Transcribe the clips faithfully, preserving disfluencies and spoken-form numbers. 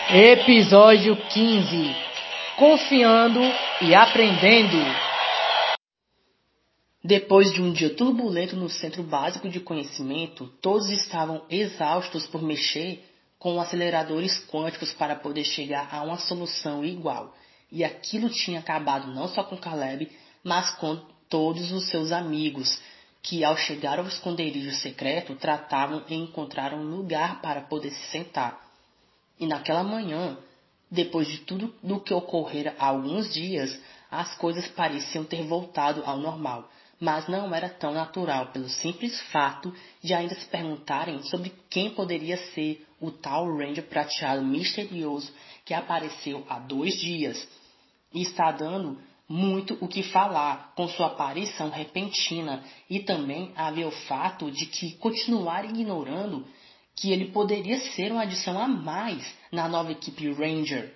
Episódio quinze. Confiando e aprendendo. Depois de um dia turbulento no Centro Básico de Conhecimento, todos estavam exaustos por mexer com aceleradores quânticos para poder chegar a uma solução igual. E aquilo tinha acabado não só com Caleb, mas com todos os seus amigos, que ao chegar ao esconderijo secreto tratavam em encontrar um lugar para poder se sentar. E naquela manhã, depois de tudo do que ocorrera há alguns dias, as coisas pareciam ter voltado ao normal, mas não era tão natural pelo simples fato de ainda se perguntarem sobre quem poderia ser o tal Ranger prateado misterioso que apareceu há dois dias e está dando muito o que falar com sua aparição repentina, e também havia o fato de que continuar ignorando que ele poderia ser uma adição a mais na nova equipe Ranger.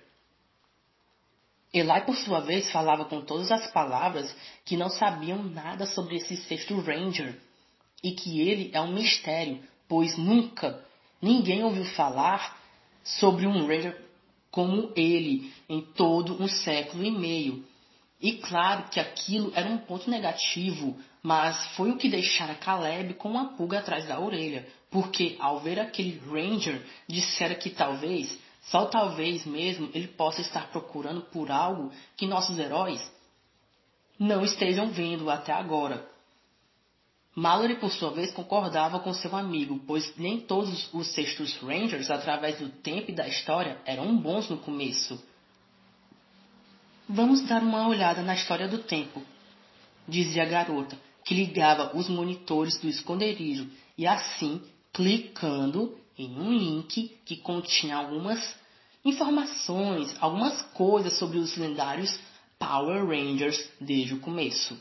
Eli, por sua vez, falava com todas as palavras que não sabiam nada sobre esse sexto Ranger, e que ele é um mistério, pois nunca ninguém ouviu falar sobre um Ranger como ele em todo um século e meio. E claro que aquilo era um ponto negativo, mas foi o que deixara Caleb com uma pulga atrás da orelha, porque ao ver aquele Ranger, dissera que talvez, só talvez mesmo, ele possa estar procurando por algo que nossos heróis não estejam vendo até agora. Mallory, por sua vez, concordava com seu amigo, pois nem todos os sextos Rangers, através do tempo e da história, eram bons no começo. Vamos dar uma olhada na história do tempo, dizia a garota, que ligava os monitores do esconderijo e assim, clicando em um link que continha algumas informações, algumas coisas sobre os lendários Power Rangers desde o começo.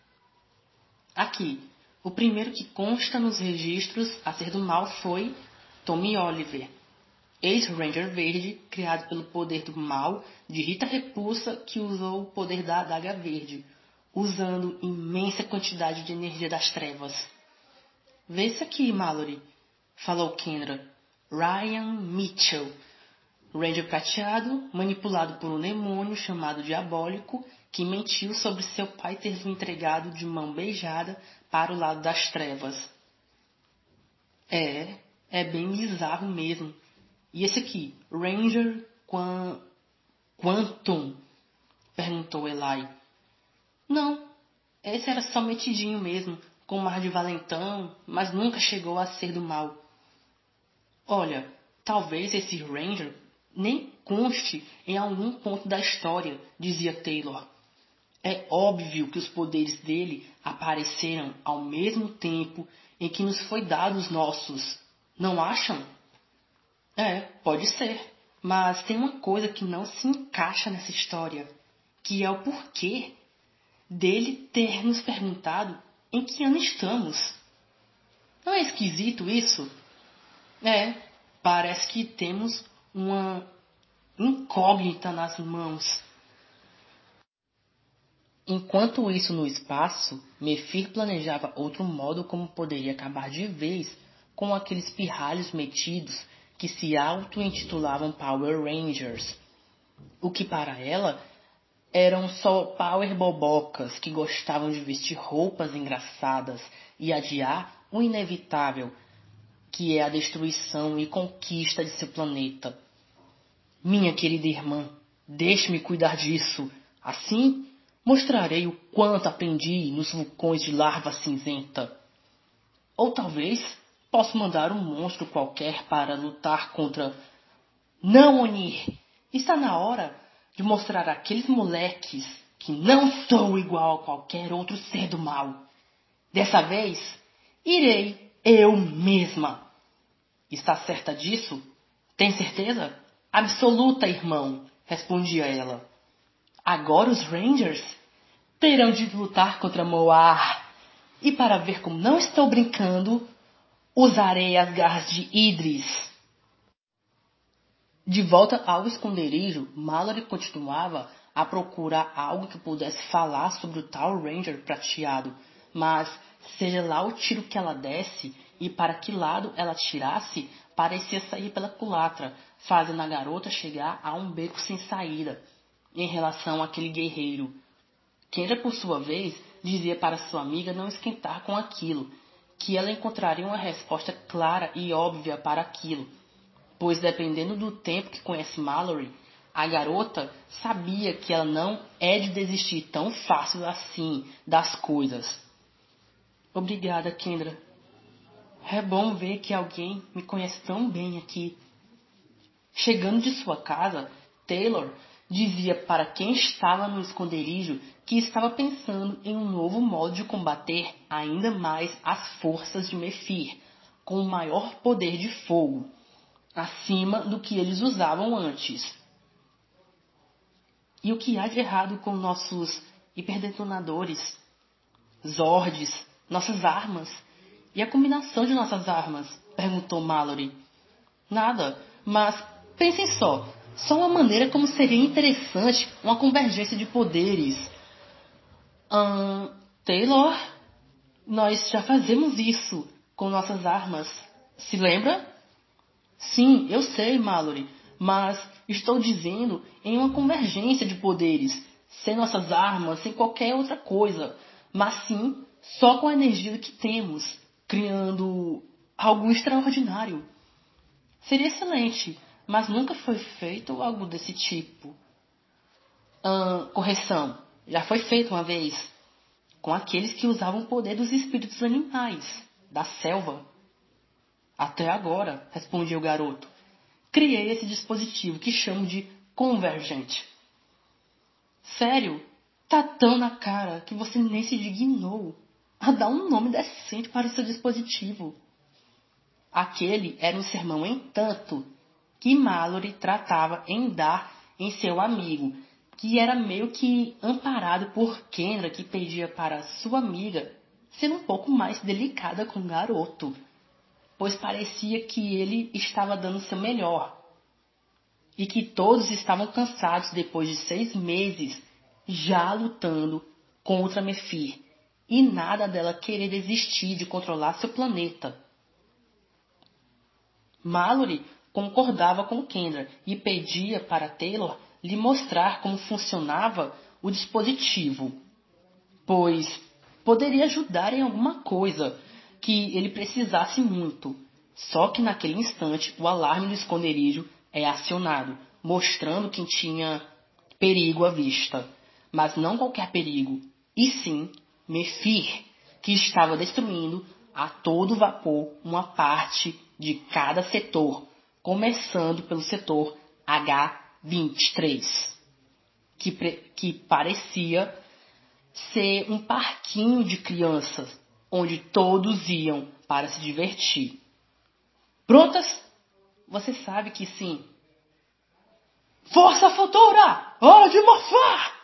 Aqui, o primeiro que consta nos registros a ser do mal foi Tommy Oliver, ex-Ranger Verde, criado pelo poder do mal de Rita Repulsa, que usou o poder da adaga verde, usando imensa quantidade de energia das trevas. Vê isso aqui, Mallory, falou Kendra. Ryan Mitchell, Ranger prateado, manipulado por um demônio chamado Diabólico, que mentiu sobre seu pai ter o entregado de mão beijada para o lado das trevas. É, é bem bizarro mesmo. E esse aqui, Ranger Quan... Quantum? Perguntou Eli. Não, esse era só metidinho mesmo, com mar de valentão, mas nunca chegou a ser do mal. Olha, talvez esse Ranger nem conste em algum ponto da história, dizia Taylor. É óbvio que os poderes dele apareceram ao mesmo tempo em que nos foi dado os nossos. Não acham? É, pode ser. Mas tem uma coisa que não se encaixa nessa história, que é o porquê dele ter nos perguntado em que ano estamos. Não é esquisito isso? É, parece que temos uma incógnita nas mãos. Enquanto isso no espaço, Mephir planejava outro modo como poderia acabar de vez com aqueles pirralhos metidos que se auto-intitulavam Power Rangers. O que para ela eram só Power Bobocas que gostavam de vestir roupas engraçadas e adiar o inevitável, que é a destruição e conquista de seu planeta. Minha querida irmã, deixe-me cuidar disso. Assim, mostrarei o quanto aprendi nos vulcões de larva cinzenta. Ou talvez posso mandar um monstro qualquer para lutar contra... Não, Onir! Está na hora de mostrar àqueles moleques que não sou igual a qualquer outro ser do mal. Dessa vez, irei eu mesma. Está certa disso? Tem certeza? Absoluta, irmão, respondia ela. Agora os Rangers terão de lutar contra Moar. E para ver como não estou brincando, usarei as garras de Idris. De volta ao esconderijo, Mallory continuava a procurar algo que pudesse falar sobre o tal Ranger prateado, mas seja lá o tiro que ela desse e para que lado ela tirasse, parecia sair pela culatra, fazendo a garota chegar a um beco sem saída em relação àquele guerreiro. Kendra, por sua vez, dizia para sua amiga não esquentar com aquilo, que ela encontraria uma resposta clara e óbvia para aquilo, pois dependendo do tempo que conhece Mallory, a garota sabia que ela não é de desistir tão fácil assim das coisas. Obrigada, Kendra. É bom ver que alguém me conhece tão bem aqui. Chegando de sua casa, Taylor dizia para quem estava no esconderijo que estava pensando em um novo modo de combater ainda mais as forças de Mephir, com um maior poder de fogo, acima do que eles usavam antes. E o que há de errado com nossos hiperdetonadores, Zords, nossas armas e a combinação de nossas armas? Perguntou Mallory. Nada, mas pensem só, só uma maneira como seria interessante uma convergência de poderes. Hum, Taylor, nós já fazemos isso com nossas armas, se lembra? Sim, eu sei, Mallory, mas estou dizendo em uma convergência de poderes, sem nossas armas, sem qualquer outra coisa, mas sim só com a energia que temos, criando algo extraordinário. Seria excelente, mas nunca foi feito algo desse tipo. Hum, correção, já foi feito uma vez, com aqueles que usavam o poder dos espíritos animais, da selva. Até agora, respondia o garoto, criei esse dispositivo que chamo de convergente. Sério? Tá tão na cara que você nem se dignou a dar um nome decente para o seu dispositivo. Aquele era um sermão em tanto que Mallory tratava em dar em seu amigo, que era meio que amparado por Kendra, que pedia para sua amiga ser um pouco mais delicada com o garoto, pois parecia que ele estava dando seu melhor, e que todos estavam cansados depois de seis meses já lutando contra Mephir, e nada dela querer desistir de controlar seu planeta. Mallory concordava com Kendra e pedia para Taylor lhe mostrar como funcionava o dispositivo, pois poderia ajudar em alguma coisa que ele precisasse muito. Só que naquele instante o alarme do esconderijo é acionado, mostrando que tinha perigo à vista. Mas não qualquer perigo, e sim Mephir, que estava destruindo a todo vapor uma parte de cada setor, começando pelo setor H vinte e três, que, que parecia ser um parquinho de crianças, onde todos iam para se divertir. Prontas? Você sabe que sim. Força futura! Hora de morfar!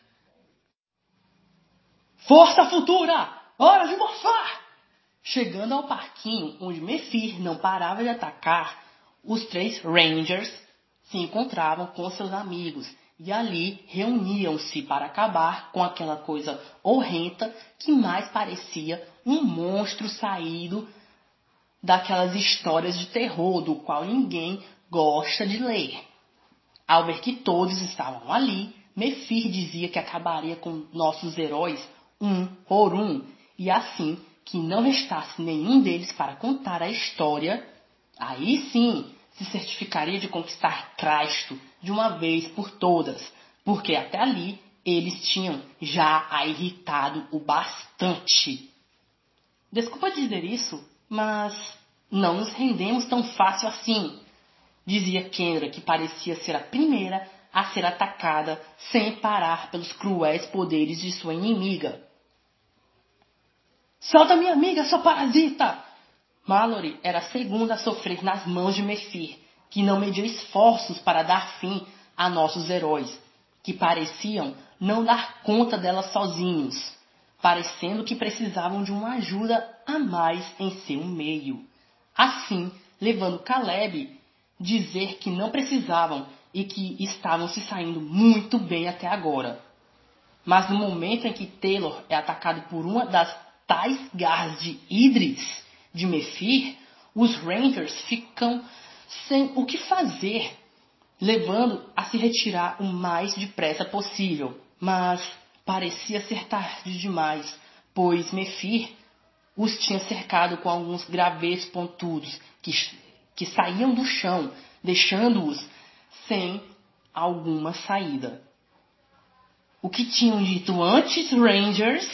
Força futura! Hora de morfar! Chegando ao parquinho onde Mephir não parava de atacar, os três Rangers se encontravam com seus amigos e ali reuniam-se para acabar com aquela coisa horrenda que mais parecia um monstro saído daquelas histórias de terror do qual ninguém gosta de ler. Ao ver que todos estavam ali, Mephir dizia que acabaria com nossos heróis um por um, e assim que não restasse nenhum deles para contar a história, aí sim se certificaria de conquistar Crasto de uma vez por todas, porque até ali eles tinham já a irritado o bastante. Desculpa dizer isso, mas não nos rendemos tão fácil assim, dizia Kendra, que parecia ser a primeira a ser atacada sem parar pelos cruéis poderes de sua inimiga. Solta minha amiga, sua parasita! Mallory era a segunda a sofrer nas mãos de Mephir, que não media esforços para dar fim a nossos heróis, que pareciam não dar conta dela sozinhos, parecendo que precisavam de uma ajuda a mais em seu meio. Assim, levando Caleb dizer que não precisavam e que estavam se saindo muito bem até agora. Mas no momento em que Taylor é atacado por uma das tais garras de Idris de Mephir, os Rangers ficam sem o que fazer, levando a se retirar o mais depressa possível. Mas parecia ser tarde demais, pois Mefir os tinha cercado com alguns gravetos pontudos que, que saíam do chão, deixando-os sem alguma saída. O que tinham dito antes, Rangers?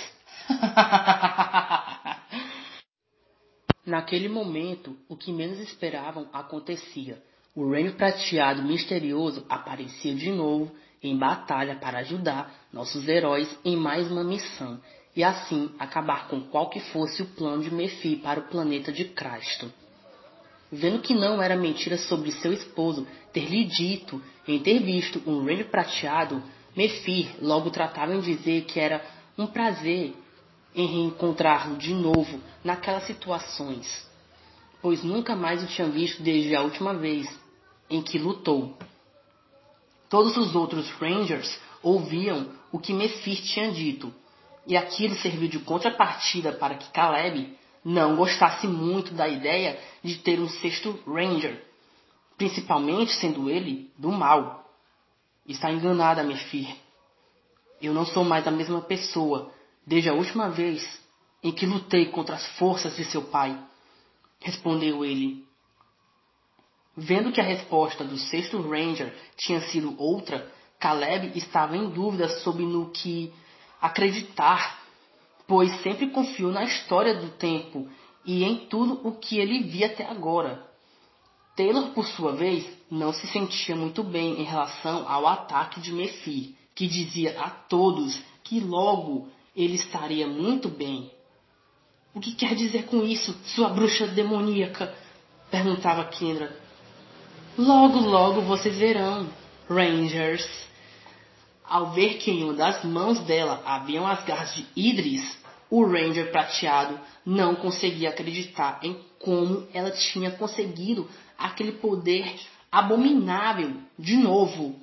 Naquele momento, o que menos esperavam acontecia. O Ranger prateado misterioso aparecia de novo em batalha para ajudar nossos heróis em mais uma missão, e assim acabar com qual que fosse o plano de Mefir para o planeta de Crasto. Vendo que não era mentira sobre seu esposo ter lhe dito em ter visto um Ranger prateado, Mefir logo tratava em dizer que era um prazer em reencontrá-lo de novo naquelas situações, pois nunca mais o tinha visto desde a última vez em que lutou. Todos os outros Rangers ouviam o que Mefir tinha dito, e aquilo serviu de contrapartida para que Caleb não gostasse muito da ideia de ter um sexto Ranger, principalmente sendo ele do mal. Está enganada, Mefir. Eu não sou mais a mesma pessoa desde a última vez em que lutei contra as forças de seu pai, respondeu ele. Vendo que a resposta do sexto Ranger tinha sido outra, Caleb estava em dúvida sobre no que acreditar, pois sempre confiou na história do tempo e em tudo o que ele via até agora. Taylor, por sua vez, não se sentia muito bem em relação ao ataque de Mefir, que dizia a todos que logo ele estaria muito bem. O que quer dizer com isso, sua bruxa demoníaca? Perguntava Kendra. Logo, logo vocês verão, Rangers. Ao ver que em uma das mãos dela haviam as garras de Idris, o Ranger prateado não conseguia acreditar em como ela tinha conseguido aquele poder abominável de novo.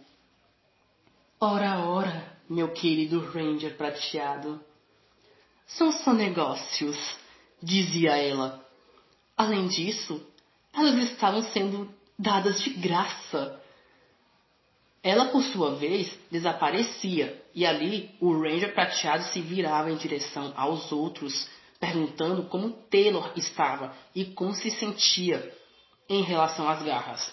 Ora, ora, meu querido Ranger prateado. São só negócios, dizia ela. Além disso, elas estavam sendo dadas de graça. Ela, por sua vez, desaparecia, e ali o Ranger prateado se virava em direção aos outros, perguntando como Taylor estava e como se sentia em relação às garras.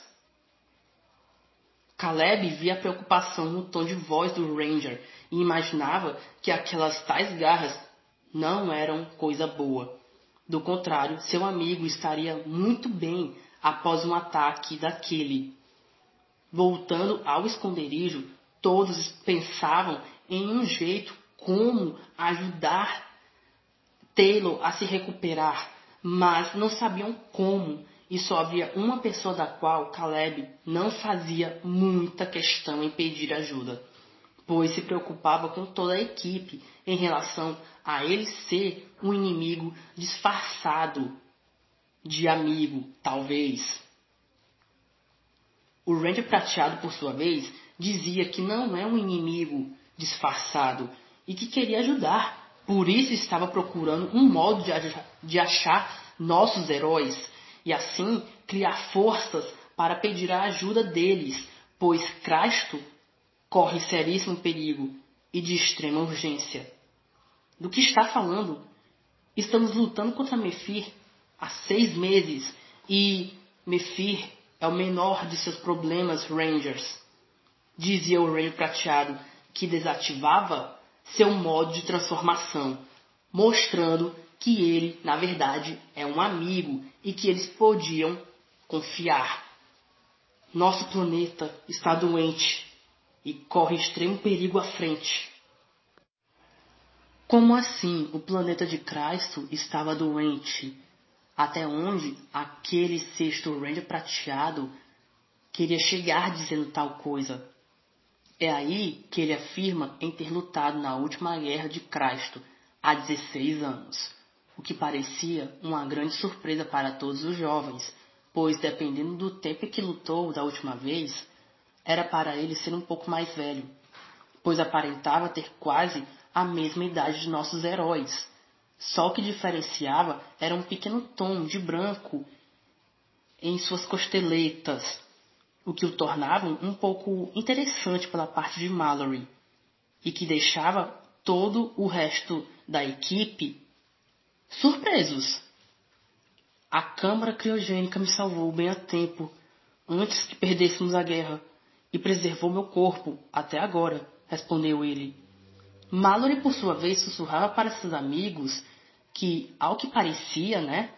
Caleb via a preocupação no tom de voz do Ranger e imaginava que aquelas tais garras não eram coisa boa. Do contrário, seu amigo estaria muito bem após um ataque daquele. Voltando ao esconderijo, todos pensavam em um jeito como ajudar Taylor a se recuperar, mas não sabiam como, e só havia uma pessoa da qual Caleb não fazia muita questão em pedir ajuda, pois se preocupava com toda a equipe em relação a ele ser um inimigo disfarçado de amigo, talvez. O Ranger prateado, por sua vez, dizia que não é um inimigo disfarçado e que queria ajudar. Por isso estava procurando um modo de achar nossos heróis e assim criar forças para pedir a ajuda deles, pois Crasto corre seríssimo perigo e de extrema urgência. Do que está falando? Estamos lutando contra Mefir há seis meses e Mefir é o menor de seus problemas, Rangers, dizia o Ranger prateado, que desativava seu modo de transformação, mostrando que ele, na verdade, é um amigo e que eles podiam confiar. Nosso planeta está doente e corre extremo perigo à frente. Como assim o planeta de Cristo estava doente? Até onde aquele sexto Ranger prateado queria chegar dizendo tal coisa? É aí que ele afirma em ter lutado na última guerra de Cristo há dezesseis anos, o que parecia uma grande surpresa para todos os jovens, pois dependendo do tempo em que lutou da última vez, era para ele ser um pouco mais velho, pois aparentava ter quase a mesma idade de nossos heróis. Só o que diferenciava era um pequeno tom de branco em suas costeletas, o que o tornava um pouco interessante pela parte de Mallory e que deixava todo o resto da equipe surpresos. A câmara criogênica me salvou bem a tempo, antes que perdêssemos a guerra, e preservou meu corpo até agora, respondeu ele. Mallory, por sua vez, sussurrava para seus amigos que, ao que parecia, né,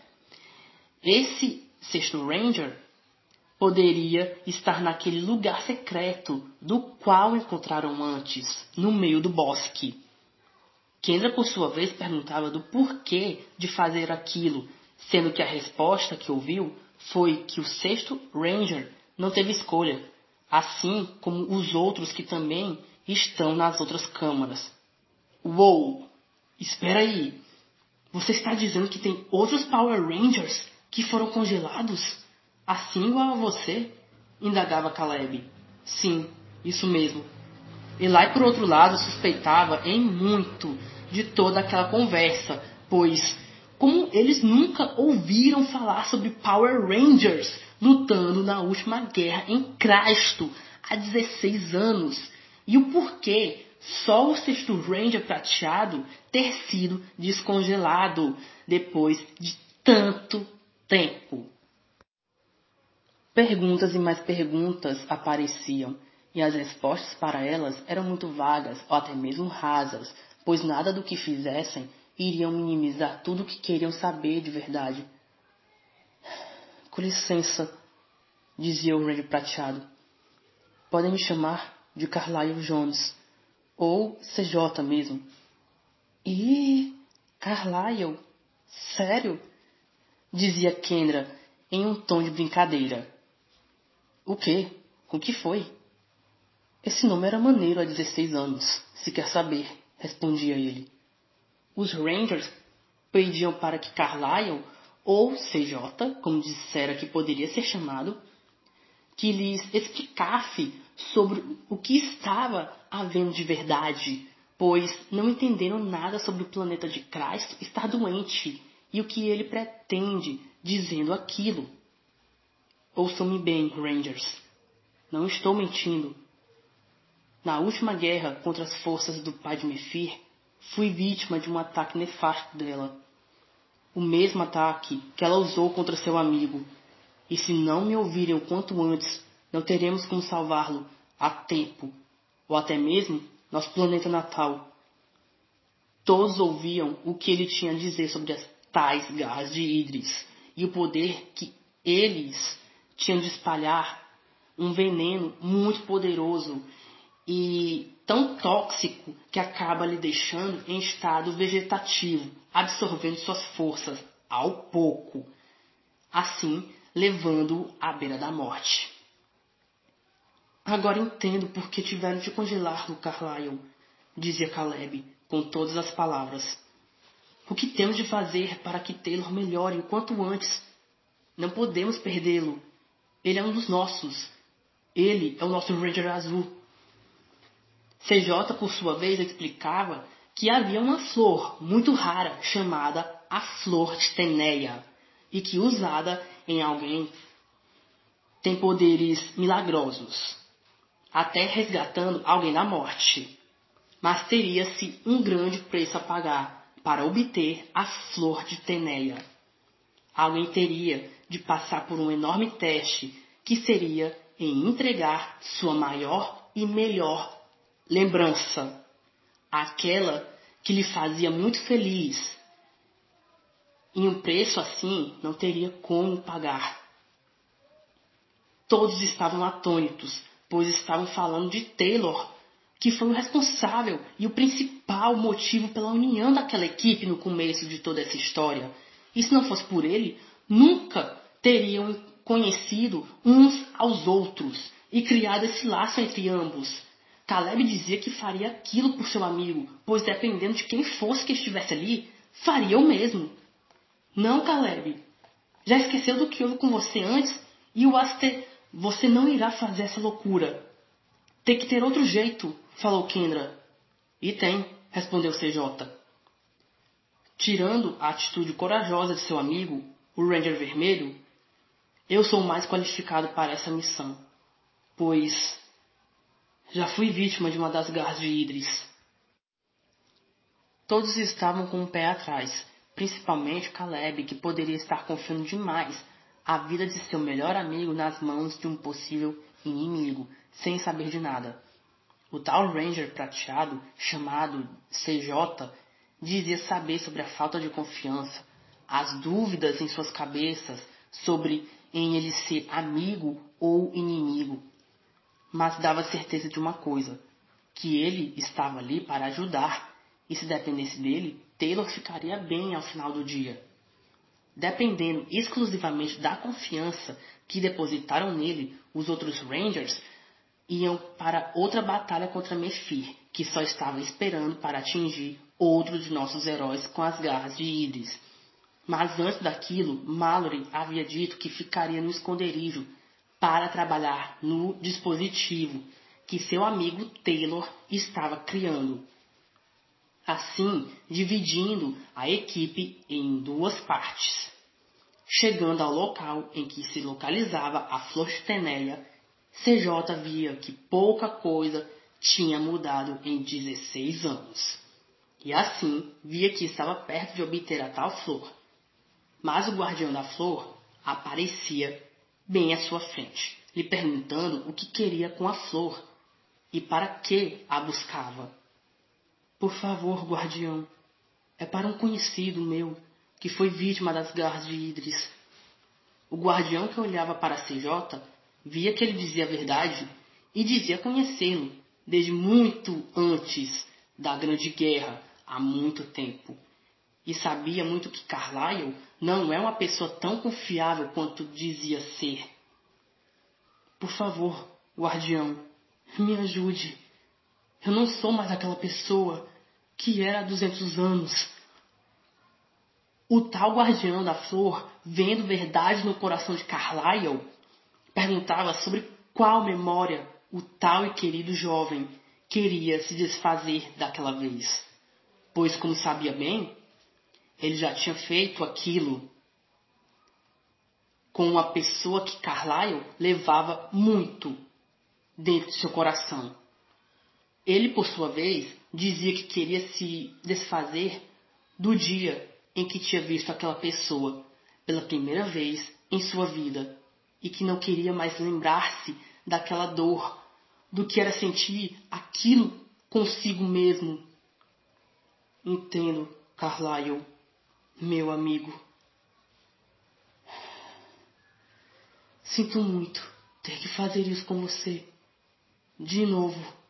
esse sexto Ranger poderia estar naquele lugar secreto do qual encontraram antes, no meio do bosque. Kendra, por sua vez, perguntava do porquê de fazer aquilo, sendo que a resposta que ouviu foi que o sexto Ranger não teve escolha, assim como os outros que também estão nas outras câmaras. Uou! Espera aí! Você está dizendo que tem outros Power Rangers que foram congelados? Assim igual a você? Indagava Caleb. Sim, isso mesmo. Eli, por outro lado, suspeitava em muito de toda aquela conversa, pois, como eles nunca ouviram falar sobre Power Rangers lutando na última guerra em Crasto há dezesseis anos, e o porquê só o sexto Ranger prateado ter sido descongelado depois de tanto tempo. Perguntas e mais perguntas apareciam, e as respostas para elas eram muito vagas ou até mesmo rasas, pois nada do que fizessem iriam minimizar tudo o que queriam saber de verdade. Com licença, dizia o Ranger prateado. Podem me chamar de Carlyle Jones, ou C J mesmo. Ih, Carlyle? Sério? Dizia Kendra em um tom de brincadeira. O quê? O que foi? Esse nome era maneiro há dezesseis anos, se quer saber, respondia ele. Os Rangers pediam para que Carlyle, ou C J, como dissera que poderia ser chamado, que lhes explicasse sobre o que estava havendo de verdade, pois não entenderam nada sobre o planeta de Cristo estar doente e o que ele pretende dizendo aquilo. Ouçam-me bem, Rangers. Não estou mentindo. Na última guerra contra as forças do pai de Mephir, fui vítima de um ataque nefasto dela. O mesmo ataque que ela usou contra seu amigo. E se não me ouvirem o quanto antes, não teremos como salvá-lo a tempo, ou até mesmo nosso planeta natal. Todos ouviam o que ele tinha a dizer sobre as tais garras de Idris e o poder que eles tinham de espalhar um veneno muito poderoso e tão tóxico que acaba lhe deixando em estado vegetativo, absorvendo suas forças ao pouco, assim levando-o à beira da morte. Agora entendo por que tiveram de congelar-lo, Carlyle, dizia Caleb, com todas as palavras. O que temos de fazer para que Taylor melhore o quanto antes? Não podemos perdê-lo. Ele é um dos nossos. Ele é o nosso Ranger azul. C J, por sua vez, explicava que havia uma flor muito rara chamada a flor de Teneia e que, usada em alguém, tem poderes milagrosos, até resgatando alguém da morte. Mas teria-se um grande preço a pagar para obter a flor de Teneia. Alguém teria de passar por um enorme teste, que seria em entregar sua maior e melhor lembrança, aquela que lhe fazia muito feliz. E um preço assim não teria como pagar. Todos estavam atônitos, pois estavam falando de Taylor, que foi o responsável e o principal motivo pela união daquela equipe no começo de toda essa história. E se não fosse por ele, nunca teriam conhecido uns aos outros e criado esse laço entre ambos. Caleb dizia que faria aquilo por seu amigo, pois dependendo de quem fosse que estivesse ali, faria o mesmo. Não, Caleb. Já esqueceu do que houve com você antes? E o Aster, você não irá fazer essa loucura. Tem que ter outro jeito, falou Kendra. E tem, respondeu C J. Tirando a atitude corajosa de seu amigo, o Ranger Vermelho, Eu sou o mais qualificado para essa missão, pois já fui vítima de uma das garras de Idris. Todos estavam com o pé atrás, principalmente Caleb, que poderia estar confiando demais a vida de seu melhor amigo nas mãos de um possível inimigo, sem saber de nada. O tal Ranger prateado, chamado C J, dizia saber sobre a falta de confiança, as dúvidas em suas cabeças sobre em ele ser amigo ou inimigo, mas dava certeza de uma coisa, que ele estava ali para ajudar, e se dependesse dele, Taylor ficaria bem ao final do dia. Dependendo exclusivamente da confiança que depositaram nele, os outros Rangers iam para outra batalha contra Mephir, que só estava esperando para atingir outro de nossos heróis com as garras de Idris. Mas antes daquilo, Mallory havia dito que ficaria no esconderijo para trabalhar no dispositivo que seu amigo Taylor estava criando. Assim, dividindo a equipe em duas partes. Chegando ao local em que se localizava a Flor de Teneia, C J via que pouca coisa tinha mudado em dezesseis anos. E assim, via que estava perto de obter a tal flor. Mas o guardião da flor aparecia bem à sua frente, lhe perguntando o que queria com a flor e para que a buscava. Por favor, guardião, é para um conhecido meu que foi vítima das garras de Idris. O guardião, que olhava para C J, via que ele dizia a verdade e dizia conhecê-lo desde muito antes da Grande Guerra, há muito tempo. E sabia muito que Carlyle não é uma pessoa tão confiável quanto dizia ser. Por favor, guardião, me ajude. Eu não sou mais aquela pessoa que era há duzentos anos. O tal guardião da flor, vendo verdade no coração de Carlyle, perguntava sobre qual memória o tal e querido jovem queria se desfazer daquela vez. Pois, como sabia bem, ele já tinha feito aquilo com uma pessoa que Carlyle levava muito dentro de seu coração. Ele, por sua vez, dizia que queria se desfazer do dia em que tinha visto aquela pessoa pela primeira vez em sua vida e que não queria mais lembrar-se daquela dor, do que era sentir aquilo consigo mesmo. Entendo, Carlyle, meu amigo. Sinto muito ter que fazer isso com você. De novo.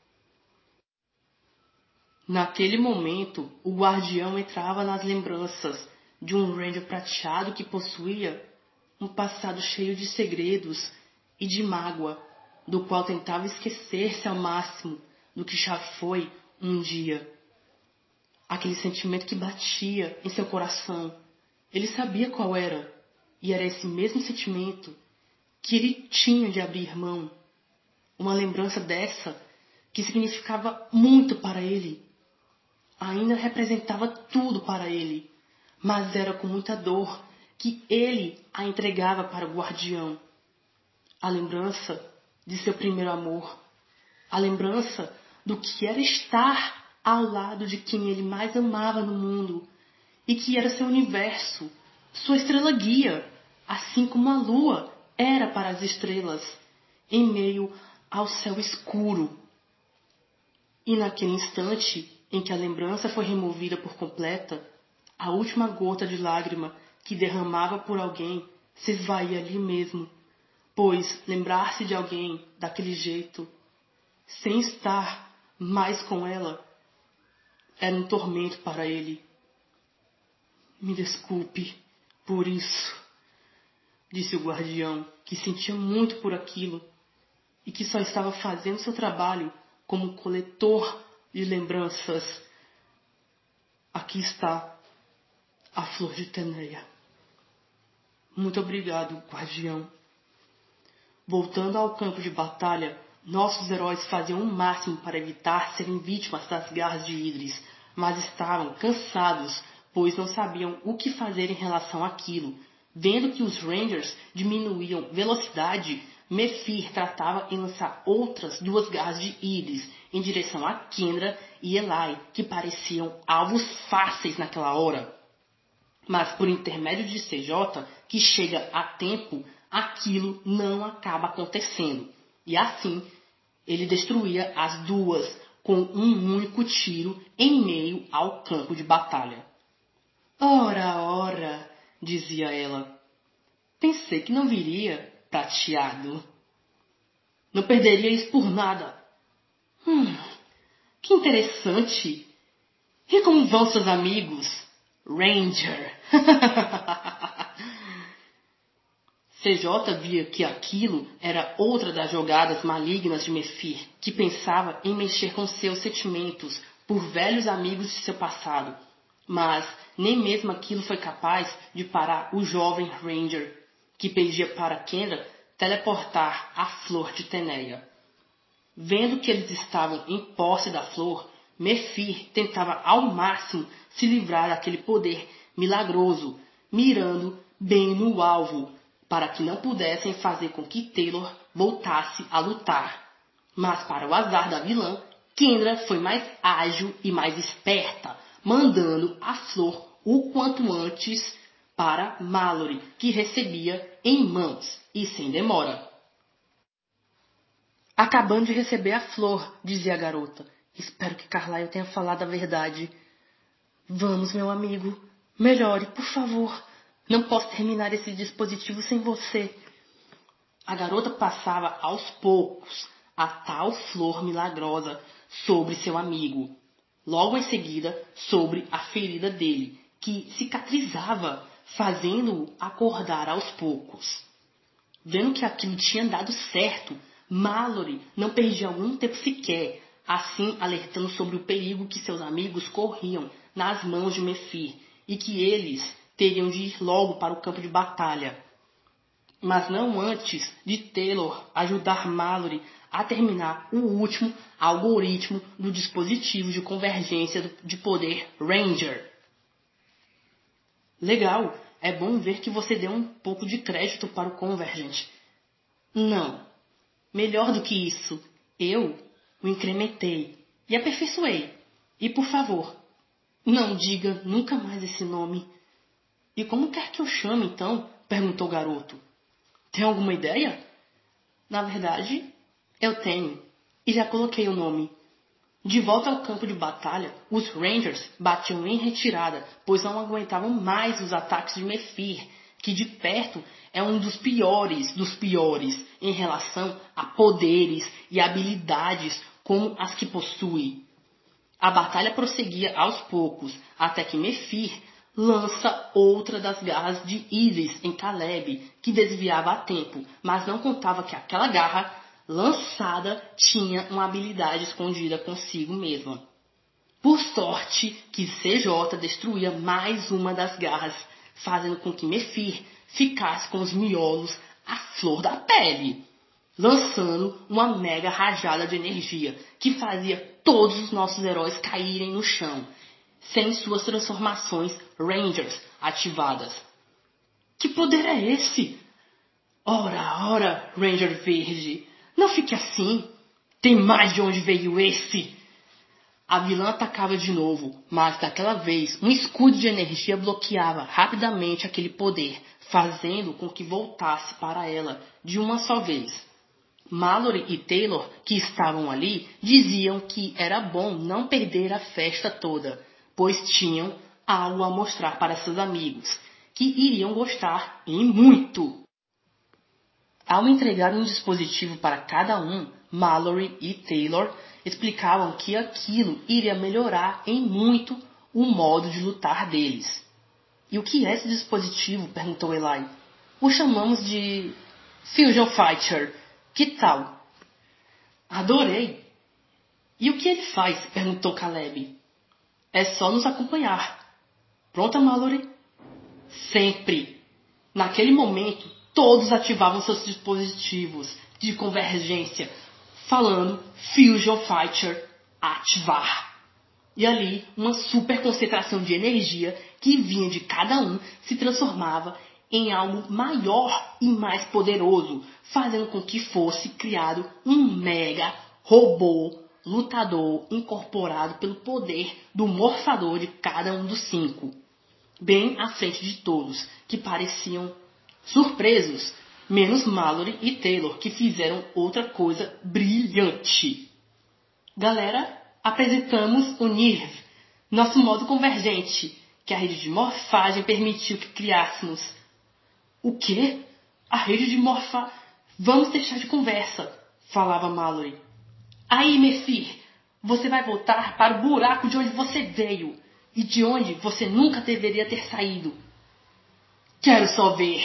Naquele momento, o guardião entrava nas lembranças de um Ranger prateado que possuía um passado cheio de segredos e de mágoa, do qual tentava esquecer-se ao máximo do que já foi um dia. Aquele sentimento que batia em seu coração, ele sabia qual era, e era esse mesmo sentimento que ele tinha de abrir mão. Uma lembrança dessa que significava muito para ele. Ainda representava tudo para ele, mas era com muita dor que ele a entregava para o guardião. A lembrança de seu primeiro amor, a lembrança do que era estar ao lado de quem ele mais amava no mundo e que era seu universo, sua estrela guia, assim como a lua era para as estrelas, em meio ao céu escuro. E naquele instante em que a lembrança foi removida por completa, a última gota de lágrima que derramava por alguém se esvaía ali mesmo, pois lembrar-se de alguém daquele jeito, sem estar mais com ela, era um tormento para ele. Me desculpe por isso, disse o guardião, que sentia muito por aquilo e que só estava fazendo seu trabalho como coletor de lembranças. Aqui está a Flor de Teneia. Muito obrigado, guardião. Voltando ao campo de batalha, nossos heróis faziam o máximo para evitar serem vítimas das garras de Idris, mas estavam cansados, pois não sabiam o que fazer em relação àquilo, Vendo que os Rangers diminuíam velocidade, Mephyr tratava em lançar outras duas garras de íris em direção a Kendra e Eli, que pareciam alvos fáceis naquela hora. Mas por intermédio de C J, que chega a tempo, aquilo não acaba acontecendo. E assim, ele destruía as duas com um único tiro em meio ao campo de batalha. Ora, ora, dizia ela. Pensei que não viria, prateado. Não perderia isso por nada. Hum, que interessante. E como vão seus amigos? Ranger. C J via que aquilo era outra das jogadas malignas de Mephyr, que pensava em mexer com seus sentimentos por velhos amigos de seu passado. Mas nem mesmo aquilo foi capaz de parar o jovem Ranger, que pedia para Kendra teleportar a flor de Teneia. Vendo que eles estavam em posse da flor, Mephyr tentava ao máximo se livrar daquele poder milagroso, mirando bem no alvo, para que não pudessem fazer com que Taylor voltasse a lutar. Mas para o azar da vilã, Kendra foi mais ágil e mais esperta, mandando a flor o quanto antes para Mallory, que recebia em mãos e sem demora. Acabando de receber a flor, dizia a garota. Espero que Carlyle tenha falado a verdade. Vamos, meu amigo. Melhore, por favor. Não posso terminar esse dispositivo sem você. A garota passava aos poucos a tal flor milagrosa sobre seu amigo. Logo em seguida, sobre a ferida dele, que cicatrizava, fazendo-o acordar aos poucos. Vendo que aquilo tinha dado certo, Mallory não perdia algum tempo sequer, assim alertando sobre o perigo que seus amigos corriam nas mãos de Mephyr e que eles teriam de ir logo para o campo de batalha. Mas não antes de Taylor ajudar Mallory a terminar o último algoritmo do dispositivo de convergência de poder Ranger. Legal, é bom ver que você deu um pouco de crédito para o Convergent. Não, melhor do que isso, eu o incrementei e aperfeiçoei. E por favor, não diga nunca mais esse nome. E como quer que eu chame então? Perguntou o garoto. Tem alguma ideia? Na verdade, eu tenho. E já coloquei o nome. De volta ao campo de batalha, os Rangers batiam em retirada, pois não aguentavam mais os ataques de Mephyr, que de perto é um dos piores dos piores em relação a poderes e habilidades como as que possui. A batalha prosseguia aos poucos, até que Mephyr lança outra das garras de Iris em Caleb, que desviava a tempo, mas não contava que aquela garra lançada tinha uma habilidade escondida consigo mesma. Por sorte que C J destruía mais uma das garras, fazendo com que Mephyr ficasse com os miolos à flor da pele, lançando uma mega rajada de energia que fazia todos os nossos heróis caírem no chão, sem suas transformações Rangers ativadas. Que poder é esse? Ora, ora, Ranger Verde, não fique assim. Tem mais de onde veio esse. A vilã atacava de novo, mas daquela vez um escudo de energia bloqueava rapidamente aquele poder, fazendo com que voltasse para ela de uma só vez. Mallory e Taylor, que estavam ali, diziam que era bom não perder a festa toda, pois tinham algo a mostrar para seus amigos, que iriam gostar e muito. Ao entregar um dispositivo para cada um, Mallory e Taylor explicavam que aquilo iria melhorar em muito o modo de lutar deles. E o que é esse dispositivo? Perguntou Eli. O chamamos de Fusion Fighter. Que tal? Adorei. E o que ele faz? Perguntou Caleb. É só nos acompanhar. Pronta, Mallory? Sempre. Naquele momento, todos ativavam seus dispositivos de convergência, falando Fusion Fighter ativar. E ali, uma super concentração de energia que vinha de cada um se transformava em algo maior e mais poderoso, fazendo com que fosse criado um mega robô lutador incorporado pelo poder do morfador de cada um dos cinco, bem à frente de todos, que pareciam surpresos, menos Mallory e Taylor, que fizeram outra coisa brilhante. Galera, apresentamos o N I R V, nosso modo convergente, que a rede de morfagem permitiu que criássemos. O quê? A rede de morfa... Vamos deixar de conversa, falava Mallory. Aí, Mefir, você vai voltar para o buraco de onde você veio e de onde você nunca deveria ter saído. Quero só ver.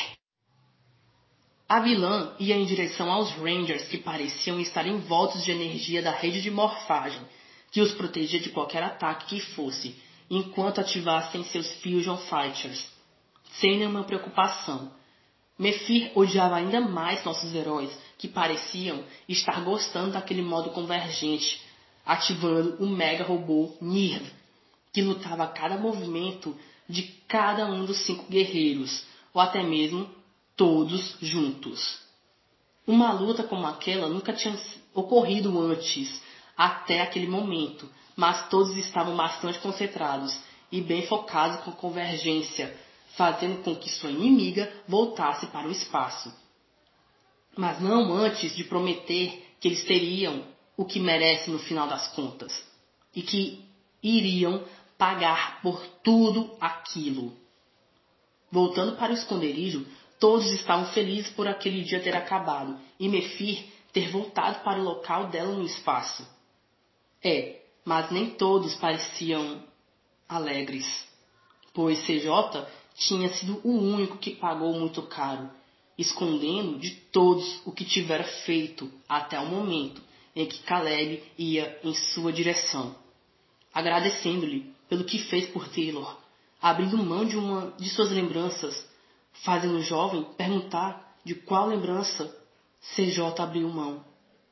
A vilã ia em direção aos Rangers, que pareciam estar envoltos de energia da rede de morfagem, que os protegia de qualquer ataque que fosse, enquanto ativassem seus Fusion Fighters, sem nenhuma preocupação. Mefir odiava ainda mais nossos heróis, que pareciam estar gostando daquele modo convergente, ativando o mega robô N I R V, que lutava a cada movimento de cada um dos cinco guerreiros, ou até mesmo todos juntos. Uma luta como aquela nunca tinha ocorrido antes, até aquele momento, mas todos estavam bastante concentrados e bem focados com convergência, fazendo com que sua inimiga voltasse para o espaço. Mas não antes de prometer que eles teriam o que merecem no final das contas, e que iriam pagar por tudo aquilo. Voltando para o esconderijo, todos estavam felizes por aquele dia ter acabado, e Mefir ter voltado para o local dela no espaço. É, mas nem todos pareciam alegres, pois C J tinha sido o único que pagou muito caro, escondendo de todos o que tivera feito até o momento em que Caleb ia em sua direção, agradecendo-lhe pelo que fez por Taylor, abrindo mão de uma de suas lembranças, fazendo o jovem perguntar de qual lembrança C J abriu mão.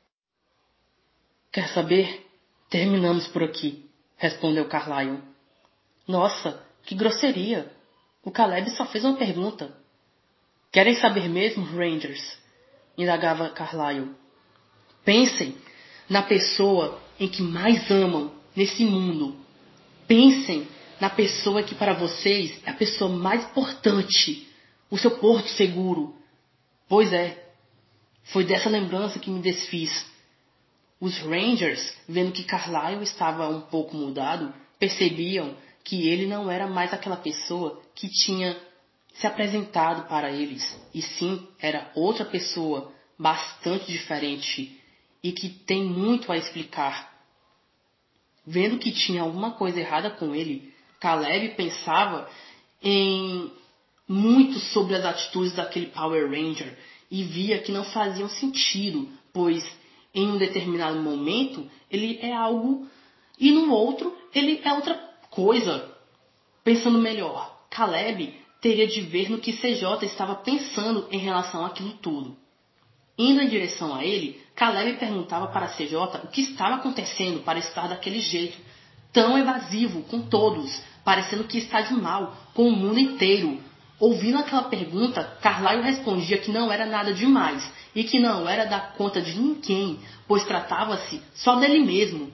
Quer saber? Terminamos por aqui, respondeu Carlyle. Nossa, que grosseria! O Caleb só fez uma pergunta. Querem saber mesmo, Rangers? Indagava Carlyle. Pensem na pessoa em que mais amam nesse mundo. Pensem na pessoa que para vocês é a pessoa mais importante, o seu porto seguro. Pois é, foi dessa lembrança que me desfiz. Os Rangers, vendo que Carlyle estava um pouco mudado, percebiam que ele não era mais aquela pessoa que tinha se apresentado para eles, e sim era outra pessoa bastante diferente e que tem muito a explicar. Vendo que tinha alguma coisa errada com ele, Caleb pensava em muito sobre as atitudes daquele Power Ranger e via que não faziam sentido, pois em um determinado momento ele é algo e no outro ele é outra coisa. Pensando melhor, Caleb teria de ver no que C J estava pensando em relação àquilo tudo. Indo em direção a ele, Caleb perguntava para C J o que estava acontecendo para estar daquele jeito, tão evasivo com todos, parecendo que está de mal com o mundo inteiro. Ouvindo aquela pergunta, Carlyle respondia que não era nada demais e que não era da conta de ninguém, pois tratava-se só dele mesmo.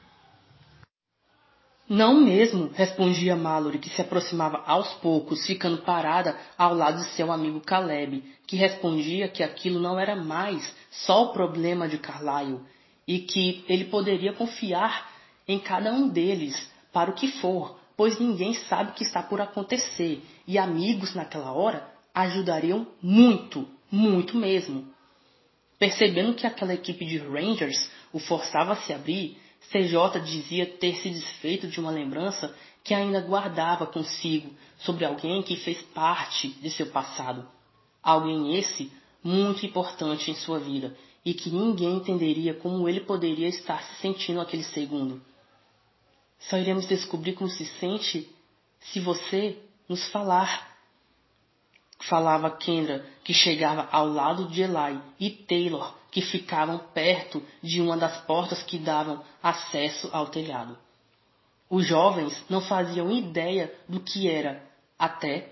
Não mesmo, respondia Mallory, que se aproximava aos poucos, ficando parada ao lado de seu amigo Caleb, que respondia que aquilo não era mais só o problema de Carlyle, e que ele poderia confiar em cada um deles para o que for, pois ninguém sabe o que está por acontecer, e amigos naquela hora ajudariam muito, muito mesmo. Percebendo que aquela equipe de Rangers o forçava a se abrir, C J dizia ter se desfeito de uma lembrança que ainda guardava consigo sobre alguém que fez parte de seu passado. Alguém esse muito importante em sua vida e que ninguém entenderia como ele poderia estar se sentindo naquele segundo. Só iremos descobrir como se sente se você nos falar, falava Kendra, que chegava ao lado de Eli, e Taylor, que ficavam perto de uma das portas que davam acesso ao telhado. Os jovens não faziam ideia do que era, até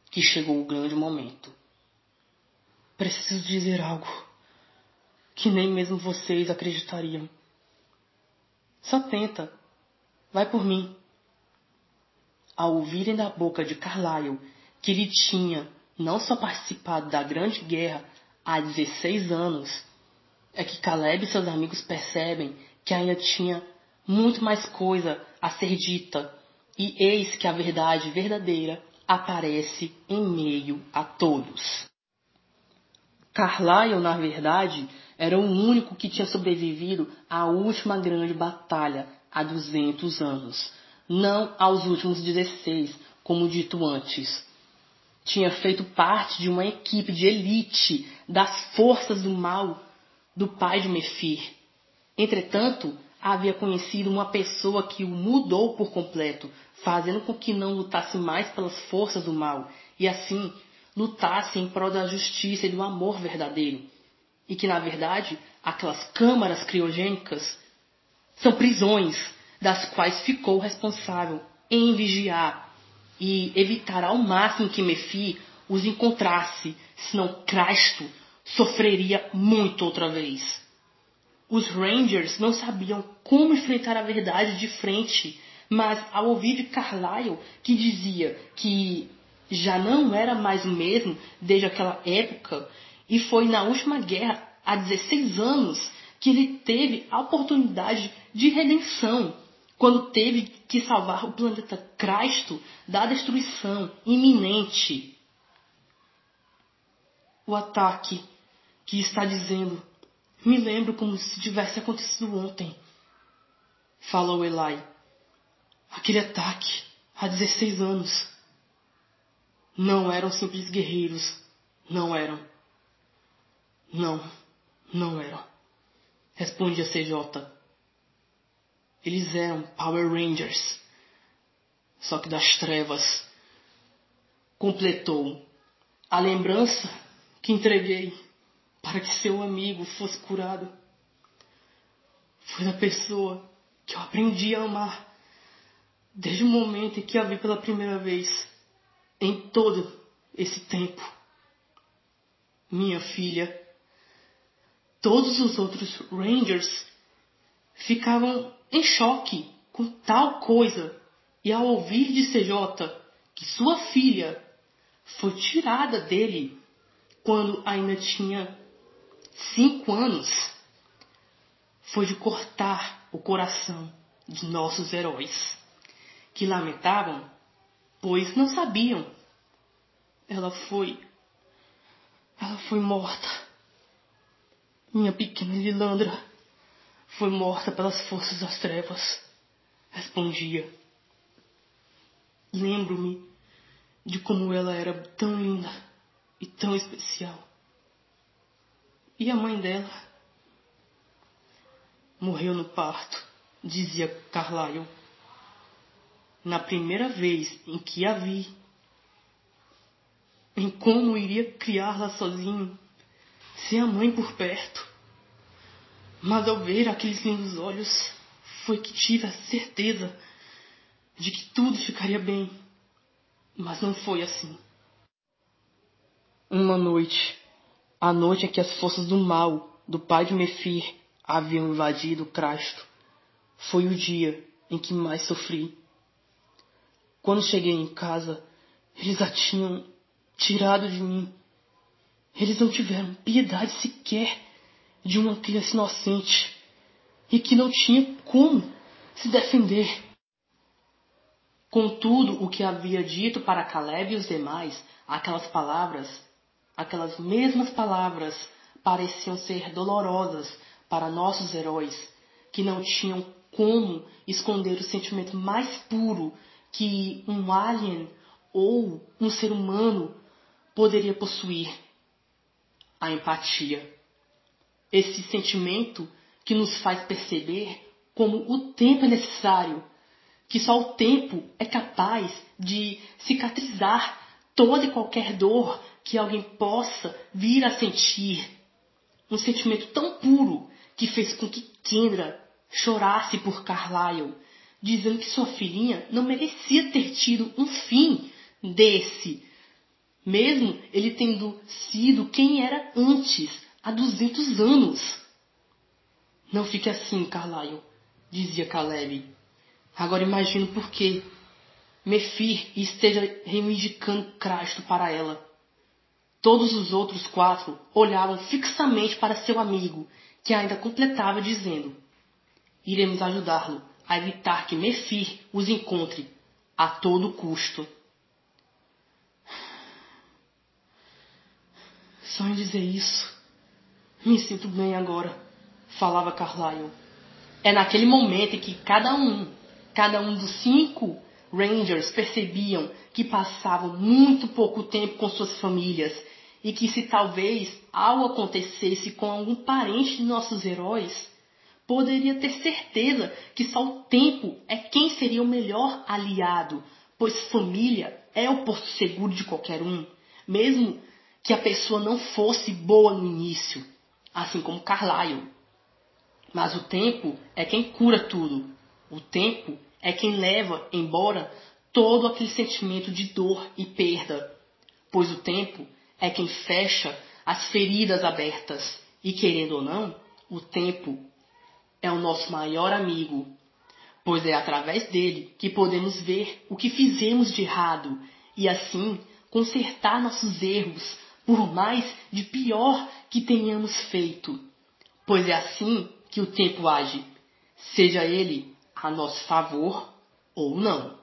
que chegou o grande momento. Preciso dizer algo que nem mesmo vocês acreditariam. Só tenta. Vai por mim. Ao ouvirem da boca de Carlyle que ele tinha não só participado da Grande Guerra há dezesseis anos, é que Caleb e seus amigos percebem que ainda tinha muito mais coisa a ser dita, e eis que a verdade verdadeira aparece em meio a todos. Carlyle, na verdade, era o único que tinha sobrevivido à última grande batalha há duzentos anos, não aos últimos dezesseis, como dito antes. Tinha feito parte de uma equipe de elite das forças do mal do pai de Mefir. Entretanto, havia conhecido uma pessoa que o mudou por completo, fazendo com que não lutasse mais pelas forças do mal, e assim lutasse em prol da justiça e do amor verdadeiro. E que, na verdade, aquelas câmaras criogênicas são prisões das quais ficou responsável em vigiar e evitar ao máximo que Mefir os encontrasse, senão Cristo sofreria muito outra vez. Os Rangers não sabiam como enfrentar a verdade de frente, mas ao ouvir de Carlyle, que dizia que já não era mais o mesmo desde aquela época, e foi na última guerra, há dezesseis anos, que ele teve a oportunidade de redenção, quando teve que salvar o planeta Cristo da destruição iminente. O ataque que está dizendo, me lembro como se tivesse acontecido ontem, falou Eli. Aquele ataque, há dezesseis anos. Não eram simples guerreiros, não eram. Não, não eram, respondia C J. Eles eram Power Rangers, só que das trevas. Completou. A lembrança que entreguei para que seu amigo fosse curado foi da pessoa que eu aprendi a amar desde o momento em que a vi pela primeira vez, em todo esse tempo. Minha filha. Todos os outros Rangers ficavam em choque com tal coisa, e ao ouvir de C J que sua filha foi tirada dele quando ainda tinha cinco anos, foi de cortar o coração de nossos heróis, que lamentavam, pois não sabiam. Ela foi, ela foi morta. Minha pequena Lilandra foi morta pelas forças das trevas, respondia. Lembro-me de como ela era tão linda e tão especial. E a mãe dela morreu no parto, dizia Carlyle. Na primeira vez em que a vi, em como iria criá-la sozinho, sem a mãe por perto. Mas ao ver aqueles lindos olhos, foi que tive a certeza de que tudo ficaria bem. Mas não foi assim. Uma noite, a noite em que as forças do mal do pai de Mefir haviam invadido Cristo, foi o dia em que mais sofri. Quando cheguei em casa, eles a tinham tirado de mim. Eles não tiveram piedade sequer de uma criança inocente e que não tinha como se defender. Contudo, o que havia dito para Caleb e os demais, aquelas palavras, aquelas mesmas palavras, pareciam ser dolorosas para nossos heróis, que não tinham como esconder o sentimento mais puro que um alien ou um ser humano poderia possuir: a empatia. Esse sentimento que nos faz perceber como o tempo é necessário, que só o tempo é capaz de cicatrizar toda e qualquer dor que alguém possa vir a sentir. Um sentimento tão puro que fez com que Kendra chorasse por Carlyle, dizendo que sua filhinha não merecia ter tido um fim desse, mesmo ele tendo sido quem era antes, há duzentos anos. Não fique assim, Carlyle, dizia Caleb. Agora imagino por que Mefir esteja reivindicando Crasto para ela. Todos os outros quatro olhavam fixamente para seu amigo, que ainda completava dizendo: iremos ajudá-lo a evitar que Mefir os encontre a todo custo. Só em dizer isso, me sinto bem agora, falava Carlyle. É naquele momento em que cada um, cada um dos cinco Rangers percebiam que passavam muito pouco tempo com suas famílias e que se talvez algo acontecesse com algum parente de nossos heróis, poderia ter certeza que só o tempo é quem seria o melhor aliado, pois família é o porto seguro de qualquer um, mesmo que a pessoa não fosse boa no início, assim como Carlyle. Mas o tempo é quem cura tudo. O tempo é quem leva embora todo aquele sentimento de dor e perda, pois o tempo é quem fecha as feridas abertas e, querendo ou não, o tempo é o nosso maior amigo, pois é através dele que podemos ver o que fizemos de errado e assim consertar nossos erros, por mais de pior que tenhamos feito, pois é assim que o tempo age, seja ele a nosso favor ou não.